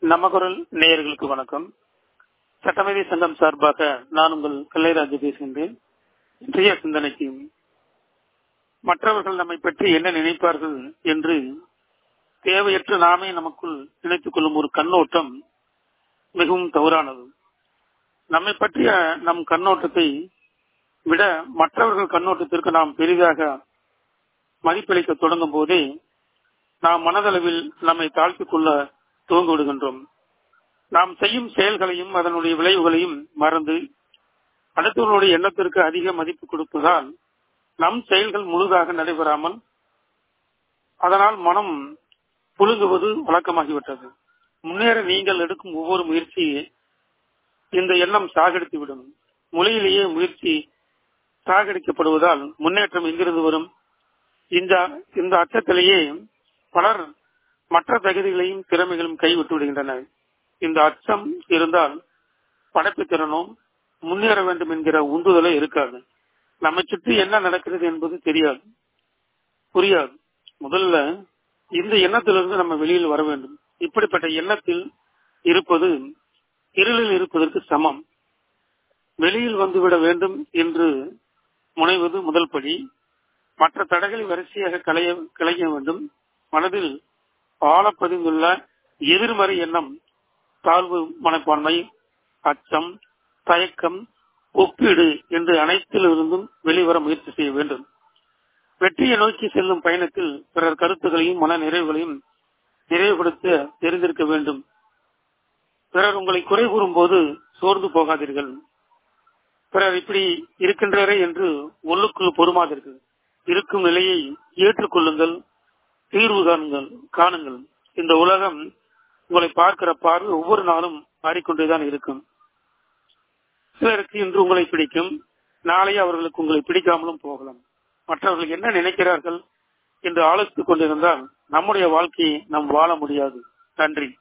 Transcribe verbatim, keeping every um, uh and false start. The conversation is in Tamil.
நம்ம குரல் நேயர்களுக்கு வணக்கம். சட்டமேதை சங்கம் சார்பாக நான் உங்கள் கல்லைராஜு பேசுகின்றேன். இன்றைய சிந்தனைக்கு மற்றவர்கள் நம்மை பற்றி என்ன நினைப்பார்கள் என்று தேவையற்ற நாமே நமக்குள் நினைத்துக் கொள்ளும் ஒரு கண்ணோட்டம் மிகவும் தவறானது. நம்மை பற்றிய நம் கண்ணோட்டத்தை விட மற்றவர்கள் கண்ணோட்டத்திற்கு நாம் பெரிதாக மதிப்பளிக்க தொடங்கும் போதே நாம் மனதளவில் நம்மை தாழ்த்திக் கொள்ள துவங்கி விடுகின்றோம். நாம் செய்யும் செயல்களையும் அதனுடைய விளைவுகளையும் மறந்து அடுத்தவர்களுடைய எண்ணத்திற்கு அதிக மதிப்பு கொடுப்பதால் நம் செயல்கள் முழுதாக நடைபெறாமல் அதனால் மனம் புழுங்குவது வழக்கமாகிவிட்டது. முன்னேற நீங்கள் எடுக்கும் ஒவ்வொரு முயற்சியே இந்த எண்ணம் சாகடித்துவிடும். மொழியிலேயே முயற்சி சாகடிக்கப்படுவதால் முன்னேற்றம் எங்கிருந்து வரும்? இந்த இந்த அச்சத்திலேயே பலர் மற்ற தகுதிகளையும் திறமைகளும் கைவிட்டு விடுகின்றன. இந்த அச்சம் இருந்தால் படைப்பு திறனும் முன்னேற வேண்டும் என்கிற உந்துதலே இருக்காது. நம்மை சுற்றி என்ன நடக்கிறது என்பது தெரியாது, புரியாது. முதல்ல இந்த எண்ணத்திலிருந்து நம்ம வெளியில் வர வேண்டும். இப்படிப்பட்ட எண்ணத்தில் இருப்பது இருளில் இருப்பதற்கு சமம். வெளியில் வந்துவிட வேண்டும் என்று முனைவது முதல் படி. மற்ற தடைகளை வரிசையாக களைய களைய வேண்டும். மனதில் ஆழப்பதிந்துள்ள எதிர்மறை எண்ணம், தாழ்வு மனப்பான்மை, அச்சம், தயக்கம், ஒப்பீடு என்று அனைத்திலிருந்தும் வெளிவர முயற்சி செய்ய வேண்டும். வெற்றியை நோக்கி செல்லும் பயணத்தில் பிறர் கருத்துகளையும் மன நிறைவுகளையும் நிறைவுபடுத்த தெரிந்திருக்க வேண்டும். பிறர் உங்களை குறை கூறும் போது சோர்ந்து போகாதீர்கள். பிறர் இப்படி இருக்கின்றே என்று உள்ளுக்குள் பொறுமாதீர்கள். இருக்கும் நிலையை ஏற்றுக்கொள்ளுங்கள், தீர்வு காணுங்கள் காணுங்கள் இந்த உலகம் உங்களை பார்க்கிற பார்வை ஒவ்வொரு நாளும் மாறிக்கொண்டேதான் இருக்கும். சிலருக்கு இன்று உங்களை பிடிக்கும், நாளை அவர்களுக்கு உங்களை பிடிக்காமலும் போகலாம். மற்றவர்கள் என்ன நினைக்கிறார்கள் என்று ஆலோசித்துக் கொண்டிருந்தால் நம்முடைய வாழ்க்கையை நாம் வாழ முடியாது. நன்றி.